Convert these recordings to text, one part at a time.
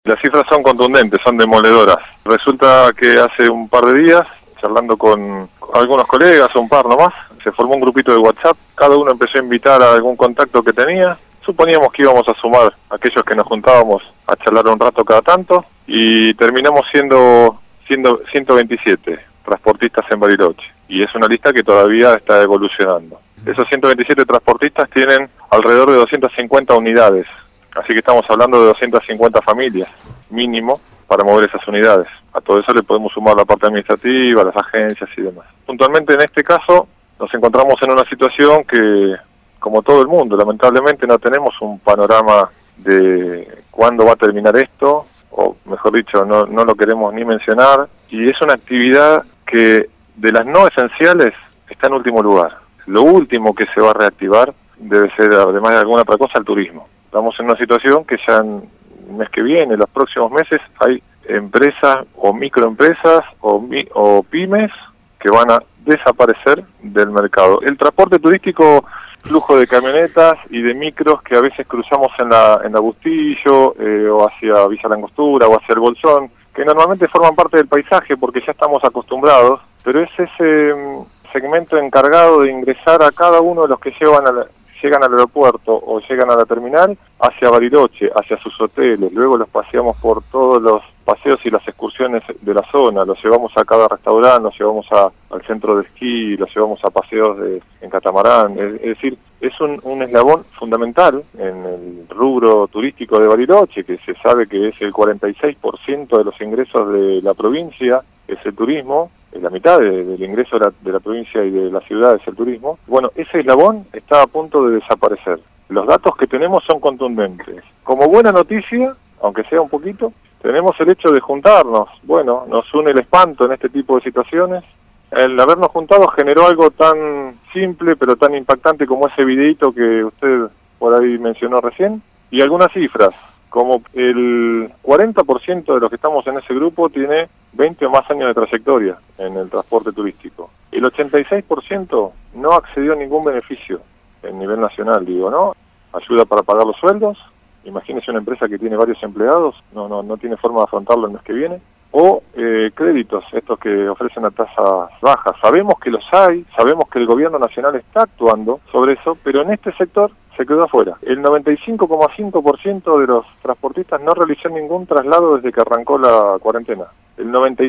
Las cifras son contundentes, son demoledoras. Resulta que hace un par de días, charlando con algunos colegas, un par nomás, se formó un grupito de WhatsApp, cada uno empezó a invitar a algún contacto que tenía. Suponíamos que íbamos a sumar a aquellos que nos juntábamos a charlar un rato cada tanto, y terminamos siendo 127 transportistas en Bariloche, y es una lista que todavía está evolucionando. Esos 127 transportistas tienen alrededor de 250 unidades, así que estamos hablando de 250 familias, mínimo, para mover esas unidades. A todo eso le podemos sumar la parte administrativa, las agencias y demás. Puntualmente en este caso nos encontramos en una situación que, como todo el mundo, lamentablemente no tenemos un panorama de cuándo va a terminar esto, o mejor dicho, no lo queremos ni mencionar, y es una actividad que de las no esenciales está en último lugar. Lo último que se va a reactivar debe ser, además de alguna otra cosa, el turismo. Estamos en una situación que ya en el mes que viene, los próximos meses, hay empresas o microempresas o pymes que van a desaparecer del mercado. El transporte turístico, flujo de camionetas y de micros que a veces cruzamos en la Bustillo o hacia Villa Langostura o hacia el Bolsón, que normalmente forman parte del paisaje porque ya estamos acostumbrados, pero es ese segmento encargado de ingresar a cada uno de los que llegan al aeropuerto o llegan a la terminal hacia Bariloche, hacia sus hoteles. Luego los paseamos por todos los paseos y las excursiones de la zona, los llevamos a cada restaurante, los llevamos al centro de esquí, los llevamos a paseos en catamarán. Es decir, es un eslabón fundamental en el rubro turístico de Bariloche, que se sabe que es el 46% de los ingresos de la provincia, es el turismo. La mitad del ingreso de la provincia y de la ciudad es el turismo. Bueno, ese eslabón está a punto de desaparecer. Los datos que tenemos son contundentes. Como buena noticia, aunque sea un poquito, tenemos el hecho de juntarnos. Bueno, nos une el espanto en este tipo de situaciones. El habernos juntado generó algo tan simple pero tan impactante como ese videíto que usted por ahí mencionó recién, y algunas cifras, como el 40% de los que estamos en ese grupo tiene 20 o más años de trayectoria en el transporte turístico. El 86% no accedió a ningún beneficio en nivel nacional, ¿no? Ayuda para pagar los sueldos. Imagínese una empresa que tiene varios empleados, no tiene forma de afrontarlo el mes que viene. O créditos, estos que ofrecen a tasas bajas. Sabemos que los hay, sabemos que el gobierno nacional está actuando sobre eso, pero en este sector se quedó afuera. El 95,5% de los transportistas no realizó ningún traslado desde que arrancó la cuarentena. El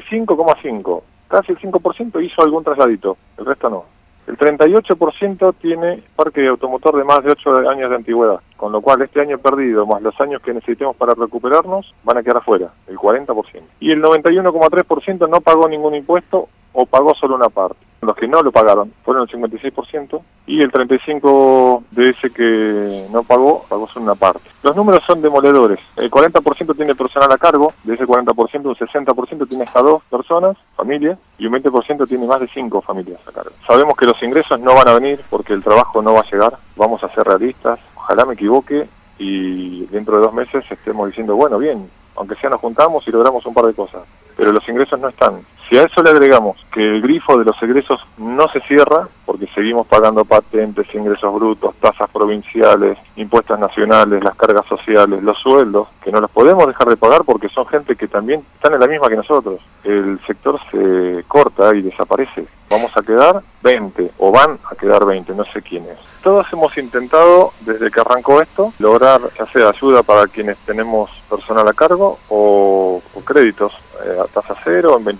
95,5%, casi el 5% hizo algún trasladito, el resto no. El 38% tiene parque automotor de más de 8 años de antigüedad, con lo cual este año perdido, más los años que necesitemos para recuperarnos, van a quedar afuera, el 40%. Y el 91,3% no pagó ningún impuesto o pagó solo una parte. Los que no lo pagaron fueron el 56% y el 35% de ese que no pagó solo una parte. Los números son demoledores. El 40% tiene personal a cargo, de ese 40% un 60% tiene hasta 2 personas, familias, y un 20% tiene más de 5 familias a cargo. Sabemos que los ingresos no van a venir porque el trabajo no va a llegar, vamos a ser realistas, ojalá me equivoque y dentro de 2 meses estemos diciendo, bueno, bien, aunque sea nos juntamos y logramos un par de cosas, pero los ingresos no están. Si a eso le agregamos que el grifo de los egresos no se cierra, porque seguimos pagando patentes, ingresos brutos, tasas provinciales, impuestos nacionales, las cargas sociales, los sueldos, que no los podemos dejar de pagar porque son gente que también están en la misma que nosotros, el sector se corta y desaparece. Vamos a quedar 20, o van a quedar 20, no sé quiénes. Todos hemos intentado, desde que arrancó esto, lograr ya sea ayuda para quienes tenemos personal a cargo o créditos a tasa cero en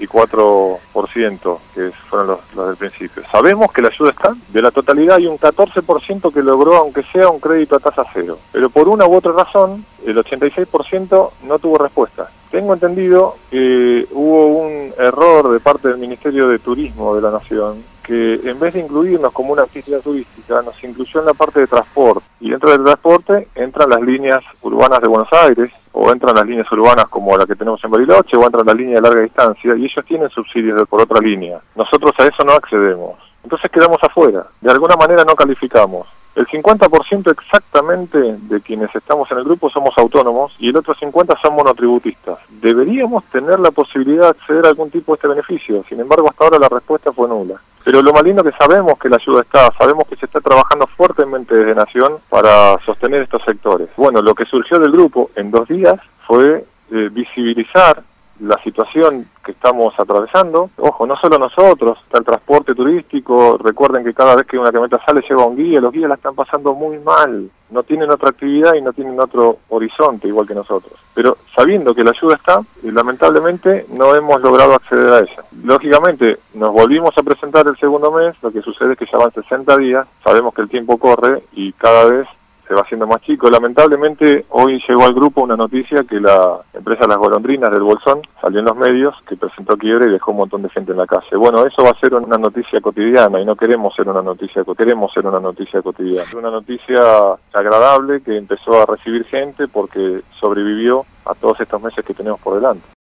24%, que fueron los del principio. Sabemos que la ayuda está, de la totalidad hay un 14% que logró, aunque sea un crédito a tasa cero, pero por una u otra razón, el 86% no tuvo respuesta. Tengo entendido que hubo un error de parte del Ministerio de Turismo de la Nación, que en vez de incluirnos como una actividad turística, nos incluyó en la parte de transporte. Y dentro del transporte entran las líneas urbanas de Buenos Aires, o entran las líneas urbanas como la que tenemos en Bariloche, o entran las líneas de larga distancia, y ellos tienen subsidios por otra línea. Nosotros a eso no accedemos. Entonces quedamos afuera. De alguna manera no calificamos. El 50% exactamente de quienes estamos en el grupo somos autónomos y el otro 50% son monotributistas. Deberíamos tener la posibilidad de acceder a algún tipo de este beneficio, sin embargo hasta ahora la respuesta fue nula. Pero lo más lindo es que sabemos que la ayuda está, sabemos que se está trabajando fuertemente desde Nación para sostener estos sectores. Bueno, lo que surgió del grupo en 2 días fue visibilizar la situación que estamos atravesando. Ojo, no solo nosotros, está el transporte turístico. Recuerden que cada vez que una camioneta sale lleva un guía, los guías la están pasando muy mal, no tienen otra actividad y no tienen otro horizonte igual que nosotros. Pero sabiendo que la ayuda está, lamentablemente no hemos logrado acceder a ella. Lógicamente nos volvimos a presentar el segundo mes, lo que sucede es que ya van 60 días, sabemos que el tiempo corre y cada vez se va haciendo más chico. Lamentablemente hoy llegó al grupo una noticia que la empresa Las Golondrinas del Bolsón salió en los medios, que presentó quiebra y dejó un montón de gente en la calle. Bueno, eso va a ser una noticia cotidiana y no queremos ser una noticia, queremos ser una noticia cotidiana. Una noticia agradable que empezó a recibir gente porque sobrevivió a todos estos meses que tenemos por delante.